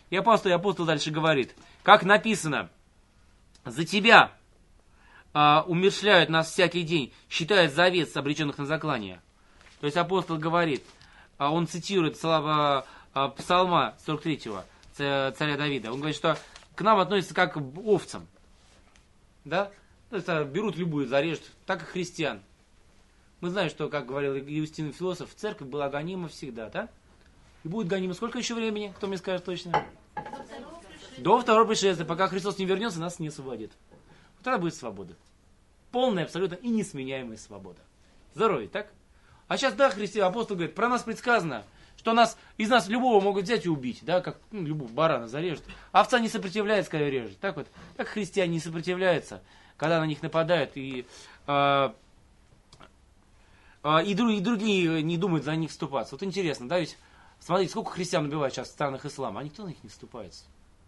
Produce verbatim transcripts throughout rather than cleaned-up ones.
И апостол, и апостол дальше говорит, как написано, за тебя а, умерщвляют нас всякий день, считают за овец, обреченных на заклание. То есть апостол говорит, а, он цитирует слова а, псалма сорок третьего царя Давида. Он говорит, что к нам относятся как к овцам. Да? То есть а, берут любую, зарежут, так и христиан. Мы знаем, что, как говорил Иустин философ, церковь была гонима всегда, да? И будет гонима сколько еще времени? Кто мне скажет точно? До второго пришествия, пока Христос не вернется, нас не освободит. Вот тогда будет свобода. Полная, абсолютно и несменяемая свобода. Здоровье, так? А сейчас, да, христиан, апостол говорит, про нас предсказано, что нас, из нас любого могут взять и убить, да, как ну, любого барана зарежут. Овца не сопротивляется, когда режет. Так вот, как христиане не сопротивляются, когда на них нападают, и, э, э, и, друг, и другие не думают за них вступаться. Вот интересно, да, ведь, смотрите, сколько христиан убивают сейчас в странах ислама, а никто на них не вступается.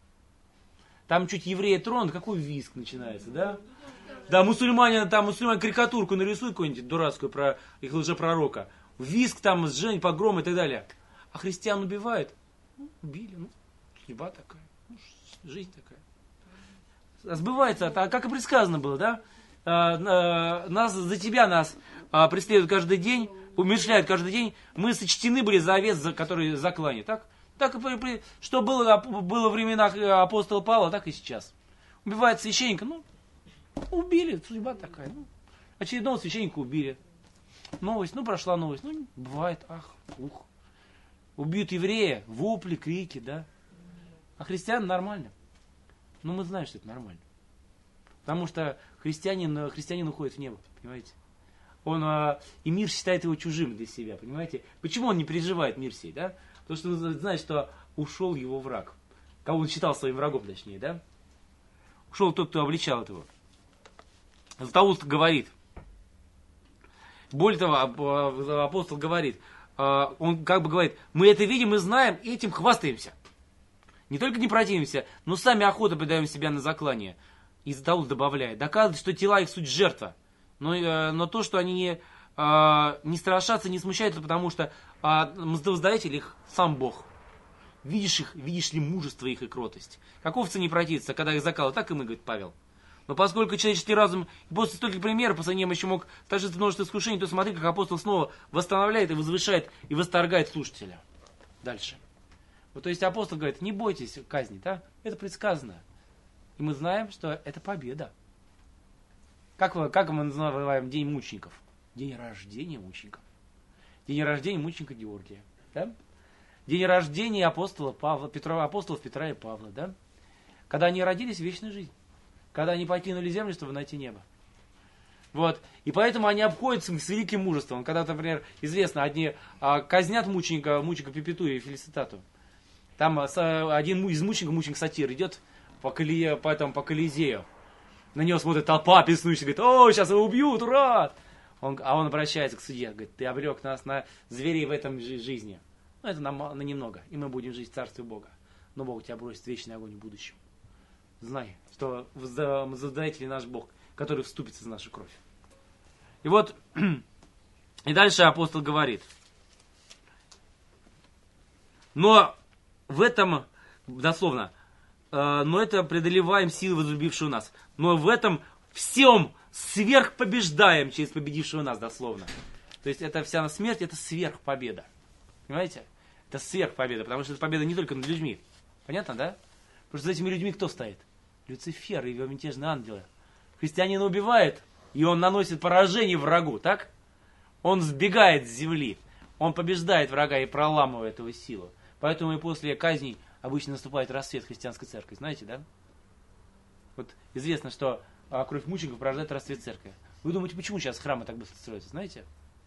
Там чуть еврея тронут, какой визг начинается, да? Да, мусульмане, там мусульмане карикатурку нарисуют какую-нибудь дурацкую про их лжепророка. Визг там, сжень, погром и так далее. А христиан убивают? Ну, убили, ну, судьба такая, ну, жизнь такая. Сбывается, а как и предсказано было, да? А, а, нас, за тебя нас а, преследуют каждый день, умерщвляют каждый день. Мы сочтены были за овец, за которые заклане, так? Так и что было, было в временах апостола Павла, так и сейчас. Убивает священника, ну, убили, судьба такая. Ну, очередного священника убили. Новость, ну, прошла новость, ну, бывает, ах, ух. Убьют еврея, вопли, крики, да. А христиан нормально. Ну, мы знаем, что это нормально. Потому что христианин, христианин уходит в небо, понимаете. Он, а, и мир считает его чужим для себя, понимаете. Почему он не переживает мир сей, да? Потому что он знает, что ушел его враг. Кого он считал своим врагом, точнее, да? Ушел тот, кто обличал этого. Златоуст говорит. Более того, апостол говорит, он как бы говорит, мы это видим и знаем, и этим хвастаемся. Не только не противимся, но сами охотно предаем себя на заклание. И Златоуст добавляет, доказывает, что тела их суть жертва. Но, но то, что они не, не страшатся, не смущаются, потому что воздатель их сам Бог. Видишь их, видишь ли мужество их и кротость. Как овцы не противятся, когда их закалывают, так и мы, говорит Павел. Но поскольку человеческий разум после стольких примеров по ним еще мог сложиться множество искушений, то смотри, как апостол снова восстанавливает и возвышает и восторгает слушателя. Дальше. Вот, то есть апостол говорит, не бойтесь казни, да? Это предсказано. И мы знаем, что это победа. Как, вы, как мы называем день мучеников? День рождения мучеников. День рождения мученика Георгия. Да? День рождения апостола Павла, Петра, апостолов Петра и Павла. Да? Когда они родились в вечной жизни. Когда они покинули землю, чтобы найти небо. Вот. И поэтому они обходятся с великим мужеством. Когда, например, известно, одни а, казнят мученика, мученика Пипету и Фелиситату. Там а, один из мучеников, мученик Сатир, идет по, колее, по, этому, по Колизею. На него смотрит толпа беснующая, говорит, о, сейчас его убьют, ура! Он, а он обращается к судье, говорит, ты обрек нас на зверей в этом жизни. Ну, это на, на немного, и мы будем жить в царстве Бога. Но Бог тебя бросит в вечный огонь в будущем. Знай, что Создатель наш Бог, который вступится за нашу кровь. И вот, и дальше апостол говорит. Но в этом, дословно, но это преодолеваем силы, возлюбившего нас. Но в этом всем сверхпобеждаем через победившего нас, дословно. То есть это вся смерть, это сверхпобеда. Понимаете? Это сверхпобеда, потому что это победа не только над людьми. Понятно, да? Потому что за этими людьми кто стоит? Люцифер и его мятежные ангелы. Христианина убивает, и он наносит поражение врагу, так? Он сбегает с земли, он побеждает врага и проламывает его силу. Поэтому и после казней обычно наступает рассвет христианской церкви, знаете, да? Вот известно, что а, кровь мучеников порождает рассвет церкви. Вы думаете, почему сейчас храмы так быстро строятся, знаете?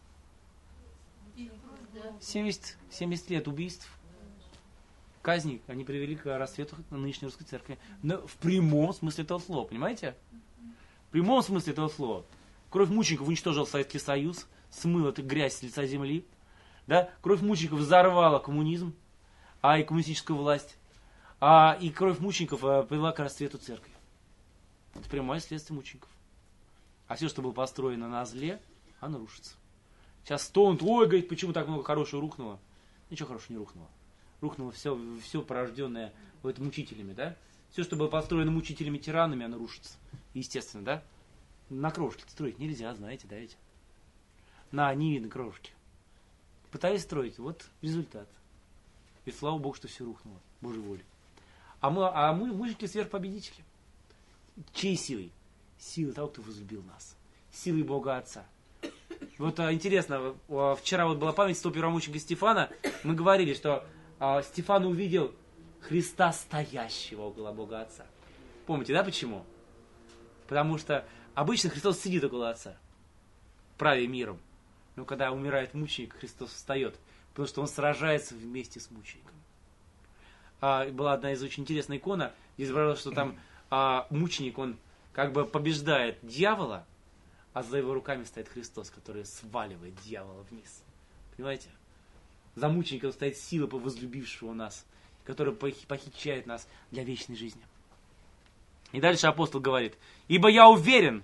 семьдесят, семьдесят лет убийств, казней, они привели к рассвету нынешней русской церкви. Но в прямом смысле этого слова, понимаете? В прямом смысле этого слова. Кровь мучеников уничтожила Советский Союз, смыла эту грязь с лица земли. Да? Кровь мучеников взорвала коммунизм, а и коммунистическую власть. А и кровь мучеников а, привела к расцвету церкви. Это прямое следствие мучеников. А все, что было построено на зле, оно рушится. Сейчас стонут, ой, говорит, почему так много хорошего рухнуло. Ничего хорошего не рухнуло. Рухнуло все, все порожденное вот мучителями, да? Все, что было построено мучителями-тиранами, оно рушится. Естественно, да? На крошке строить нельзя, знаете, да, ведь? На, не видно крошки. Пытались строить, вот результат. И слава Богу, что все рухнуло, Божьей волей. А мы, а мы мужики сверхпобедители. Чьей силой? Силой того, кто возлюбил нас. Силой Бога Отца. Вот а, интересно, а, вчера вот была память сто первомученика Стефана. Мы говорили, что а, Стефан увидел Христа, стоящего около Бога Отца. Помните, да, почему? Потому что обычно Христос сидит около Отца, правя миром. Но когда умирает мученик, Христос встает, потому что он сражается вместе с мучеником. А, была одна из очень интересных икон, где изображалось, что там а, мученик, он как бы побеждает дьявола, а за его руками стоит Христос, который сваливает дьявола вниз. Понимаете? За мучеником стоит сила, возлюбившего нас, которая похищает нас для вечной жизни. И дальше апостол говорит: ибо я уверен,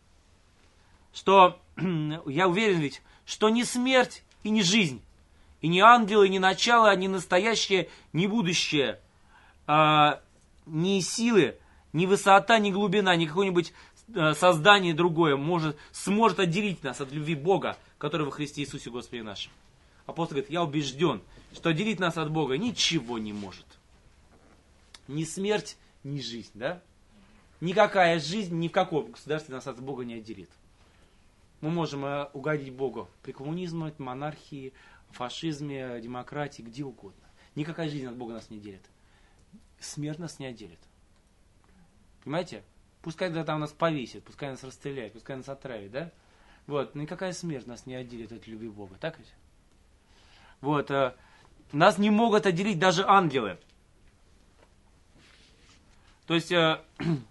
что я уверен ведь, что ни смерть и ни жизнь, и ни ангелы, ни начало, ни настоящее, ни будущее, а, ни силы, ни высота, ни глубина, ни какое-нибудь создание другое может, сможет отделить нас от любви Бога, который во Христе Иисусе Господе нашем. Апостол говорит: я убежден, что отделить нас от Бога ничего не может. Ни смерть, ни жизнь, да? Никакая жизнь, ни в каком государстве нас от Бога не отделит. Мы можем угодить Богу при коммунизме, монархии, фашизме, демократии, где угодно. Никакая жизнь от Бога нас не делит. Смерть нас не отделит. Понимаете? Пускай да, там нас повесит, пускай нас расстреляют, пускай нас отравят, да? Вот, никакая смерть нас не отделит от любви Бога, так ведь? Вот, э, нас не могут отделить даже ангелы. То есть, э,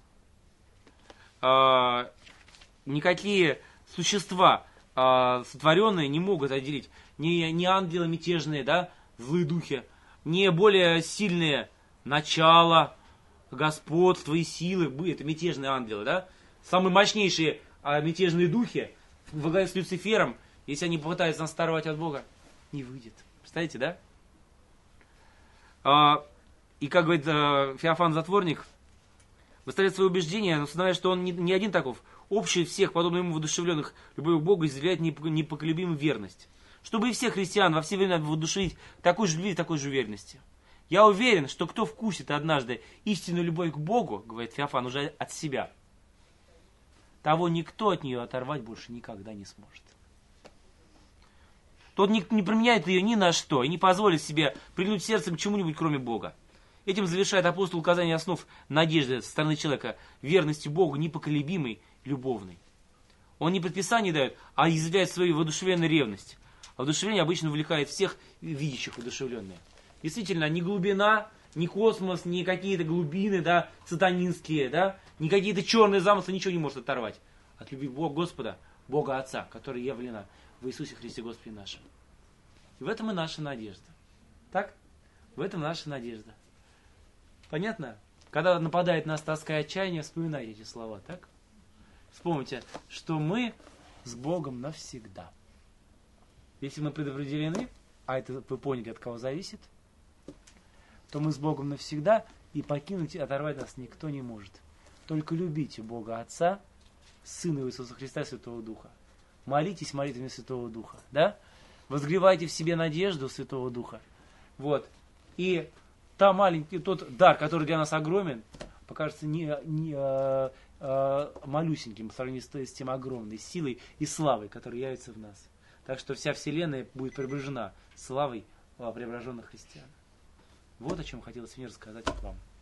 э, никакие существа, э, сотворенные, не могут отделить. Ни, ни ангелы мятежные, да, злые духи, не более сильные начала, господство и силы, это мятежные ангелы, да? Самые мощнейшие а, мятежные духи, во главе с Люцифером, если они попытаются нас оторвать от Бога, не выйдет. Представляете, да? А, и как говорит а, Феофан Затворник, выставляет свои убеждения, установляя, что он не, не один таков. Общий всех, подобно ему воодушевленных любовью к Богу, изъявляет непоколебимую верность. Чтобы и всех христиан во все времена воодушевить такой же любви и такой же уверенности. Я уверен, что кто вкусит однажды истинную любовь к Богу, говорит Феофан, уже от себя, того никто от нее оторвать больше никогда не сможет. Тот не, не променяет ее ни на что и не позволит себе прильнуть сердцем к чему-нибудь, кроме Бога. Этим завершает апостол указание основ надежды со стороны человека, верности Богу непоколебимой, любовной. Он не предписание дает, а изъявляет свою воодушевленную ревность. А воодушевление обычно увлекает всех видящих воодушевленные. Действительно, ни глубина, ни космос, ни какие-то глубины, да, сатанинские, да, ни какие-то черные замыслы ничего не может оторвать от любви Бога, Господа, Бога Отца, которая явлена в Иисусе Христе Господе нашем. И в этом и наша надежда. Так? В этом наша надежда. Понятно? Когда нападает на тоска и отчаяние, вспоминайте эти слова, так? Вспомните, что мы с Богом навсегда. Если мы предопределены, а это вы поняли, от кого зависит, то мы с Богом навсегда, и покинуть и оторвать нас никто не может. Только любите Бога Отца, Сына Иисуса Христа, Святого Духа. Молитесь молитвами Святого Духа, да? Возгревайте в себе надежду Святого Духа. Вот. И та маленький, тот дар, который для нас огромен, покажется не, не, а, а, малюсеньким по сравнению с, с тем огромной силой и славой, которая явится в нас. Так что вся вселенная будет преображена славой преображенных христиан. Вот о чем хотелось мне рассказать вам.